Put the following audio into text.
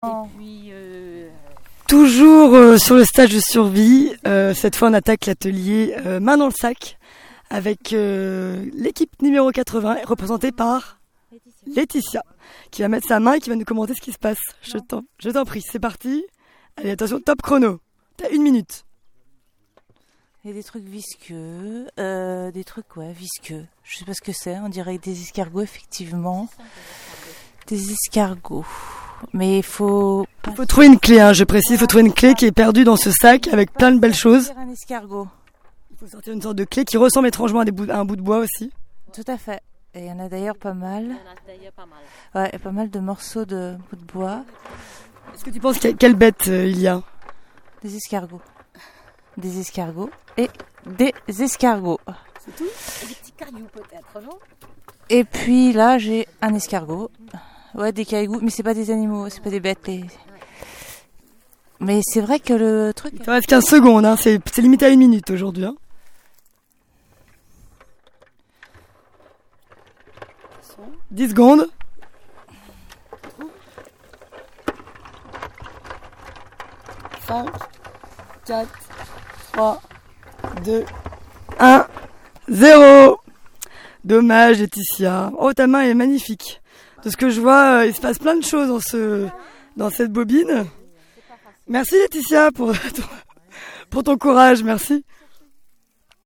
Et puis, toujours sur le stage de survie, cette fois on attaque l'atelier main dans le sac avec l'équipe numéro 80 représentée par Laetitia qui va mettre sa main et qui va nous commenter ce qui se passe. Je t'en prie, c'est parti. Allez, attention, top chrono. T'as 1 minute. il y a des trucs visqueux, visqueux. Je sais pas ce que c'est, on dirait des escargots effectivement. Des escargots. Mais il faut trouver une clé, je précise, il faut trouver une clé qui est perdue dans ce sac avec plein de belles choses. Un escargot. Il faut sortir une sorte de clé qui ressemble étrangement à un bout de bois aussi. Tout à fait. Et il y en a d'ailleurs pas mal. Ouais, il y a pas mal de morceaux de bout de bois. Est-ce que tu penses quelle bête il y a? Des escargots. Des escargots et des escargots. C'est tout? Et des petits cailloux peut-être, non? Et puis là, j'ai un escargot. Ouais, des cailloux, mais c'est pas des animaux, c'est pas des bêtes. Mais c'est vrai que le truc... Il te reste 15 secondes, c'est limité à 1 minute aujourd'hui. 10 secondes. Cinq, 4, 3, 2, 1, 0. Dommage, Laetitia. Oh, ta main est magnifique. De ce que je vois, il se passe plein de choses dans cette bobine. Merci Laetitia pour ton courage, merci.